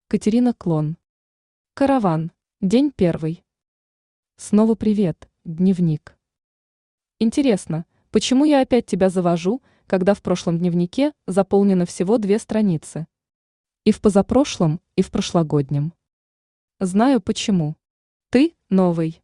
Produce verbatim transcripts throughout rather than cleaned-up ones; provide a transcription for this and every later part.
Катерина Клон. Караван. День первый. Снова привет, дневник. Интересно, почему я опять тебя завожу, когда в прошлом дневнике заполнено всего две страницы? И в позапрошлом, и в прошлогоднем. Знаю почему. Ты новый.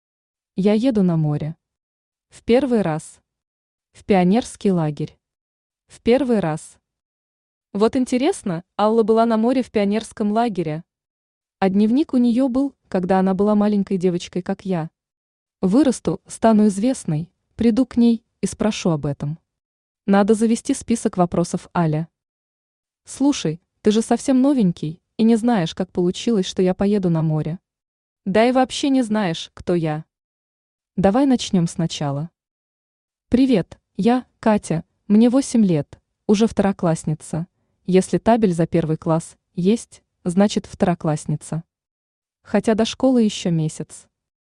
Я еду на море. В первый раз. В пионерский лагерь. В первый раз. Вот интересно, Алла была на море в пионерском лагере. А дневник у нее был, когда она была маленькой девочкой, как я. Вырасту, стану известной, приду к ней и спрошу об этом. Надо завести список вопросов Аля. Слушай, ты же совсем новенький и не знаешь, как получилось, что я поеду на море. Да и вообще не знаешь, кто я. Давай начнем сначала. Привет, я Катя, мне восемь лет, уже второклассница. Если табель за первый класс есть, значит второклассница. Хотя до школы еще месяц.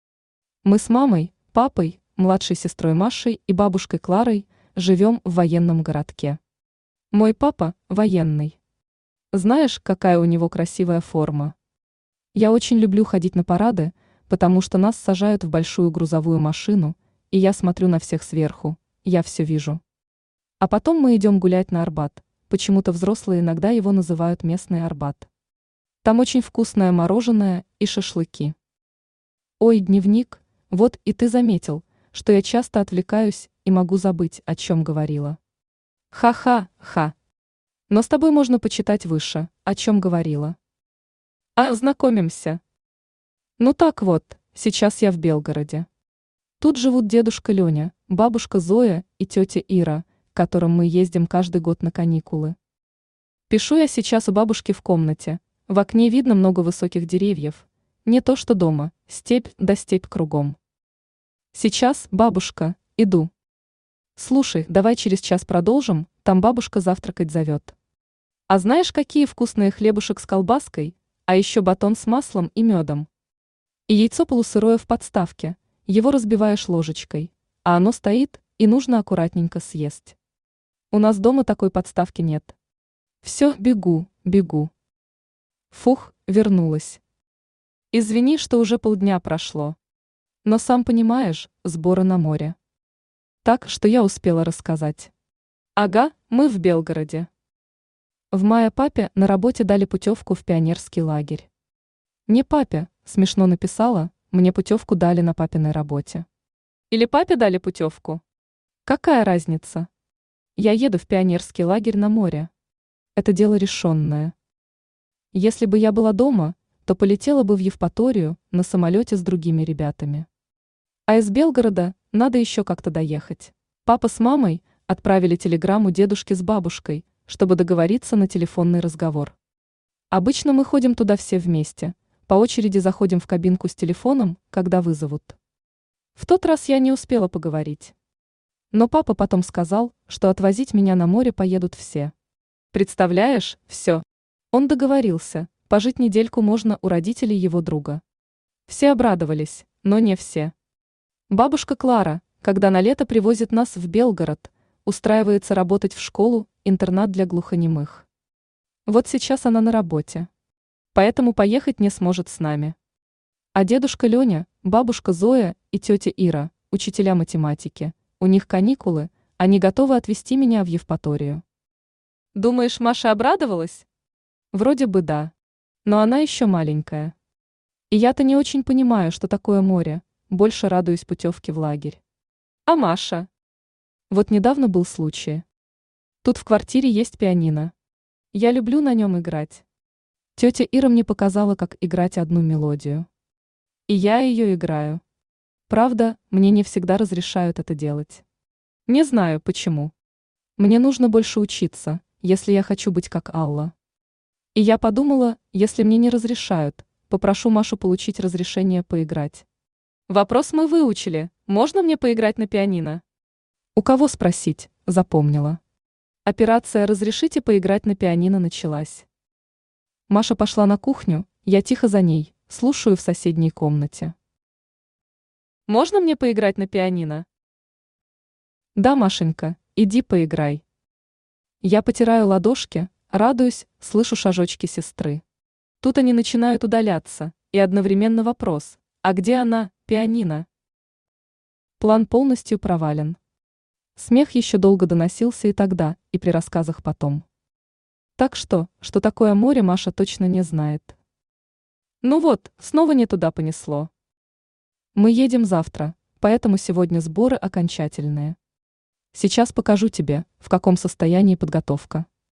Мы с мамой, папой, младшей сестрой Машей и бабушкой Кларой живем в военном городке. Мой папа военный. Знаешь, какая у него красивая форма? Я очень люблю ходить на парады, потому что нас сажают в большую грузовую машину, и я смотрю на всех сверху, я все вижу. А потом мы идем гулять на Арбат, почему-то взрослые иногда его называют местный Арбат. Там очень вкусное мороженое и шашлыки. Ой, дневник, вот и ты заметил, что я часто отвлекаюсь и могу забыть, о чем говорила. Ха-ха-ха. Но с тобой можно почитать выше, о чем говорила. А знакомимся. Ну так вот, сейчас я в Белгороде. Тут живут дедушка Леня, бабушка Зоя и тетя Ира, к которым мы ездим каждый год на каникулы. Пишу я сейчас у бабушки в комнате. В окне видно много высоких деревьев. Не то что дома, степь да степь кругом. Сейчас, бабушка, иду. Слушай, давай через час продолжим, там бабушка завтракать зовет. А знаешь, какие вкусные хлебушек с колбаской, а еще батон с маслом и медом? И яйцо полусырое в подставке, его разбиваешь ложечкой, а оно стоит, и нужно аккуратненько съесть. У нас дома такой подставки нет. Все, бегу, бегу. Фух, вернулась. Извини, что уже полдня прошло. Но сам понимаешь, сборы на море. Так, что я успела рассказать. Ага, мы в Белгороде. В мае папе на работе дали путевку в пионерский лагерь. Не папе, смешно написала, мне путевку дали на папиной работе. Или папе дали путевку? Какая разница? Я еду в пионерский лагерь на море. Это дело решенное. Если бы я была дома, то полетела бы в Евпаторию на самолете с другими ребятами. А из Белгорода надо еще как-то доехать. Папа с мамой отправили телеграмму дедушке с бабушкой, чтобы договориться на телефонный разговор. Обычно мы ходим туда все вместе, по очереди заходим в кабинку с телефоном, когда вызовут. В тот раз я не успела поговорить. Но папа потом сказал, что отвозить меня на море поедут все. Представляешь, все. Он договорился, пожить недельку можно у родителей его друга. Все обрадовались, но не все. Бабушка Клара, когда на лето привозит нас в Белгород, устраивается работать в школу-интернат для глухонемых. Вот сейчас она на работе. Поэтому поехать не сможет с нами. А дедушка Леня, бабушка Зоя и тетя Ира, учителя математики, у них каникулы, они готовы отвезти меня в Евпаторию. Думаешь, Маша обрадовалась? Вроде бы да. Но она еще маленькая. И я-то не очень понимаю, что такое море, больше радуюсь путевке в лагерь. А Маша? Вот недавно был случай. Тут в квартире есть пианино. Я люблю на нем играть. Тетя Ира мне показала, как играть одну мелодию. И я ее играю. Правда, мне не всегда разрешают это делать. Не знаю, почему. Мне нужно больше учиться, если я хочу быть как Алла. И я подумала, если мне не разрешают, попрошу Машу получить разрешение поиграть. Вопрос мы выучили. Можно мне поиграть на пианино? У кого спросить, запомнила. Операция «Разрешите поиграть на пианино» началась. Маша пошла на кухню, я тихо за ней, слушаю в соседней комнате. Можно мне поиграть на пианино? Да, Машенька, иди поиграй. Я потираю ладошки, радуюсь, слышу шажочки сестры. Тут они начинают удаляться, и одновременно вопрос: а где она, пианино? План полностью провален. Смех еще долго доносился и тогда, и при рассказах потом. Так что, что такое море, Маша точно не знает. Ну вот, снова не туда понесло. Мы едем завтра, поэтому сегодня сборы окончательные. Сейчас покажу тебе, в каком состоянии подготовка.